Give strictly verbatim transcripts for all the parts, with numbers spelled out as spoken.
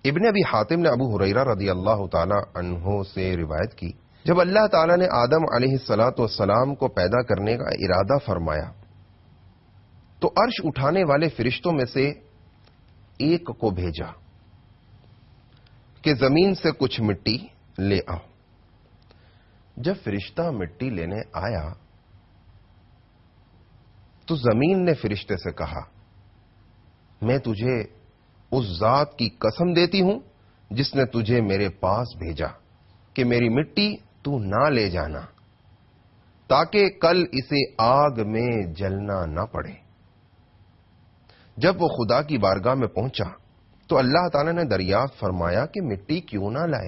ابن ابی حاتم نے ابو ہریرہ رضی اللہ تعالی عنہ سے روایت کی، جب اللہ تعالی نے آدم علیہ الصلاۃ والسلام کو پیدا کرنے کا ارادہ فرمایا تو عرش اٹھانے والے فرشتوں میں سے ایک کو بھیجا کہ زمین سے کچھ مٹی لے آؤ۔ جب فرشتہ مٹی لینے آیا تو زمین نے فرشتے سے کہا، میں تجھے اس ذات کی قسم دیتی ہوں جس نے تجھے میرے پاس بھیجا کہ میری مٹی تو نہ لے جانا تاکہ کل اسے آگ میں جلنا نہ پڑے۔ جب وہ خدا کی بارگاہ میں پہنچا تو اللہ تعالی نے دریافت فرمایا کہ مٹی کیوں نہ لائے؟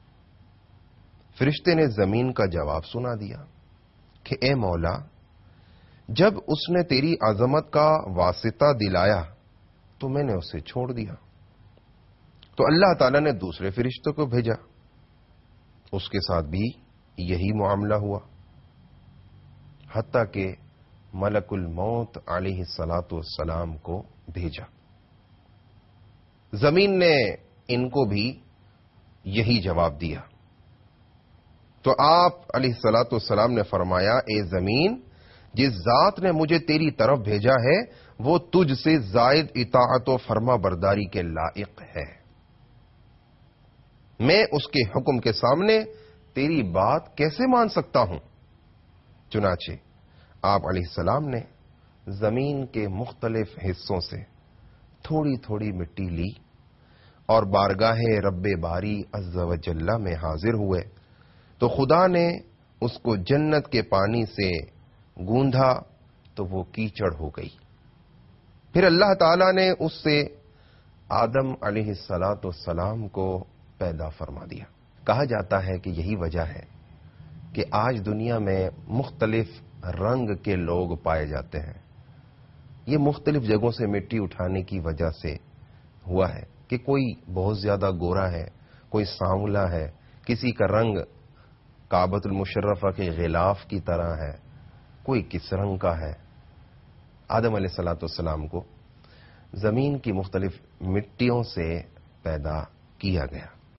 فرشتے نے زمین کا جواب سنا دیا کہ اے مولا، جب اس نے تیری عظمت کا واسطہ دلایا تو میں نے اسے چھوڑ دیا۔ تو اللہ تعالی نے دوسرے فرشتوں کو بھیجا، اس کے ساتھ بھی یہی معاملہ ہوا، حتیٰ کہ ملک الموت علیہ الصلاۃ والسلام کو بھیجا۔ زمین نے ان کو بھی یہی جواب دیا۔ تو آپ علیہ الصلاۃ والسلام نے فرمایا، اے زمین، جس ذات نے مجھے تیری طرف بھیجا ہے وہ تجھ سے زائد اطاعت و فرما برداری کے لائق ہے، میں اس کے حکم کے سامنے تیری بات کیسے مان سکتا ہوں؟ چنانچہ آپ علیہ السلام نے زمین کے مختلف حصوں سے تھوڑی تھوڑی مٹی لی اور بارگاہ رب باری عز و جل میں حاضر ہوئے تو خدا نے اس کو جنت کے پانی سے گوندھا تو وہ کیچڑ ہو گئی۔ پھر اللہ تعالی نے اس سے آدم علیہ الصلاۃ والسلام کو پیدا فرما دیا۔ کہا جاتا ہے کہ یہی وجہ ہے کہ آج دنیا میں مختلف رنگ کے لوگ پائے جاتے ہیں۔ یہ مختلف جگہوں سے مٹی اٹھانے کی وجہ سے ہوا ہے کہ کوئی بہت زیادہ گورا ہے، کوئی سانولا ہے، کسی کا رنگ کعبۃ المشرفہ کے غلاف کی طرح ہے، کوئی کس رنگ کا ہے۔ آدم علیہ الصلاۃ والسلام کو زمین کی مختلف مٹیوں سے پیدا کیا گیا۔